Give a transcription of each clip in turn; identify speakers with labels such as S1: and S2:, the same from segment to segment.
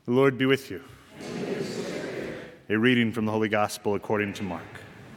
S1: The Lord be with you. A reading from the Holy Gospel according to Mark.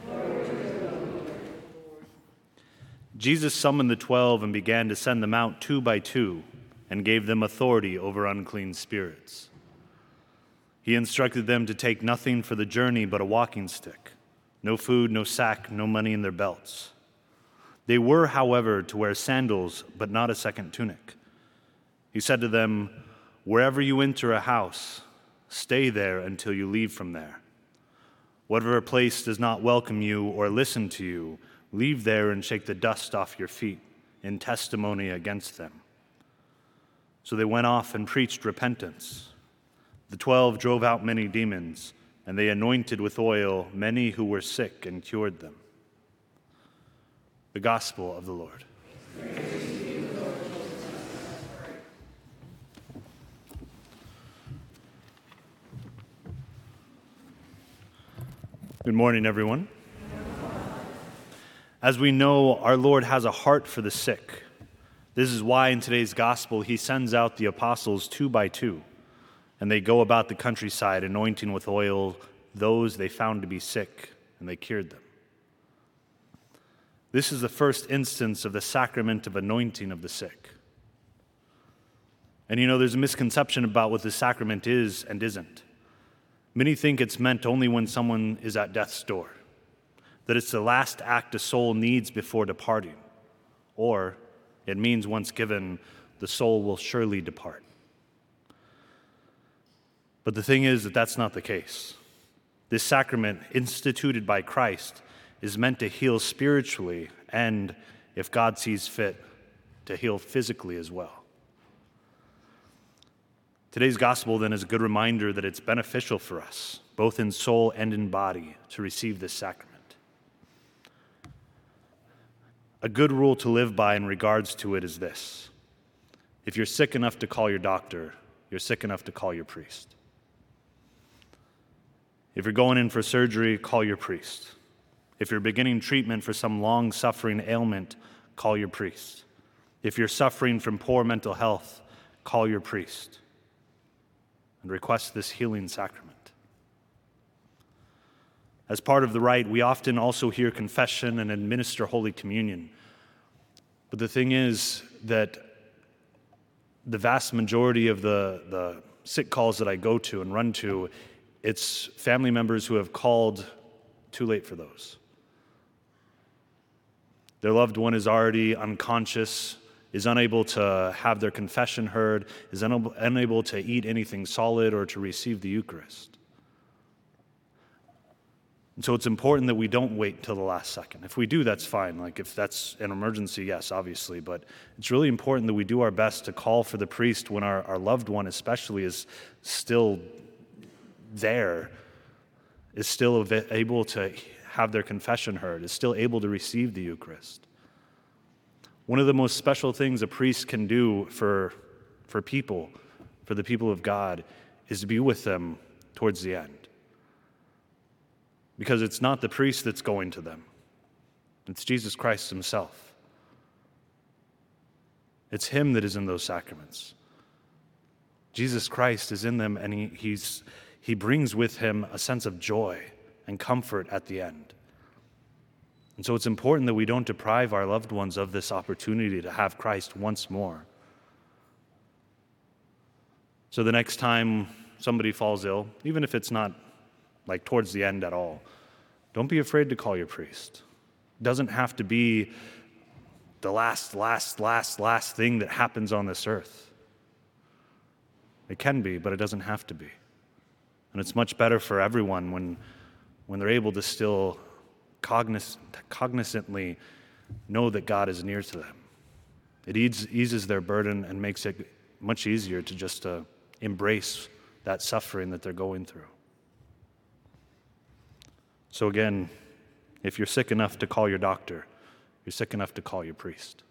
S1: Jesus summoned the 12 and began to send them out 2 by 2 and gave them authority over unclean spirits. He instructed them to take nothing for the journey but a walking stick, no food, no sack, no money in their belts. They were, however, to wear sandals, but not a second tunic. He said to them, "Wherever you enter a house, stay there until you leave from there. Whatever place does not welcome you or listen to you, leave there and shake the dust off your feet in testimony against them." So they went off and preached repentance. The 12 drove out many demons, and they anointed with oil many who were sick and cured them. The Gospel of the Lord. Good morning, everyone. As we know, our Lord has a heart for the sick. This is why in today's gospel he sends out the apostles 2 by 2, and they go about the countryside anointing with oil those they found to be sick, and they cured them. This is the first instance of the sacrament of anointing of the sick. And there's a misconception about what the sacrament is and isn't. Many think it's meant only when someone is at death's door, that it's the last act a soul needs before departing, or it means once given, the soul will surely depart. But the thing is that that's not the case. This sacrament, instituted by Christ, is meant to heal spiritually and, if God sees fit, to heal physically as well. Today's gospel, then, is a good reminder that it's beneficial for us, both in soul and in body, to receive this sacrament. A good rule to live by in regards to it is this: if you're sick enough to call your doctor, you're sick enough to call your priest. If you're going in for surgery, call your priest. If you're beginning treatment for some long-suffering ailment, call your priest. If you're suffering from poor mental health, call your priest and request this healing sacrament. As part of the rite, we often also hear confession and administer Holy Communion. But the thing is that the vast majority of the sick calls that I go to and run to, it's family members who have called too late for those. Their loved one is already unconscious, is unable to have their confession heard, is unable to eat anything solid or to receive the Eucharist. And so it's important that we don't wait until the last second. If we do, that's fine. Like if that's an emergency, yes, obviously. But it's really important that we do our best to call for the priest when our loved one especially is still there, is still able to have their confession heard, is still able to receive the Eucharist. One of the most special things a priest can do for people, for the people of God, is to be with them towards the end. Because it's not the priest that's going to them. It's Jesus Christ himself. It's him that is in those sacraments. Jesus Christ is in them, and he brings with him a sense of joy and comfort at the end. And so it's important that we don't deprive our loved ones of this opportunity to have Christ once more. So the next time somebody falls ill, even if it's not like towards the end at all, don't be afraid to call your priest. It doesn't have to be the last thing that happens on this earth. It can be, but it doesn't have to be. And it's much better for everyone when they're able to still cognizantly know that God is near to them. It eases their burden and makes it much easier to just embrace that suffering that they're going through. So again, if you're sick enough to call your doctor, you're sick enough to call your priest.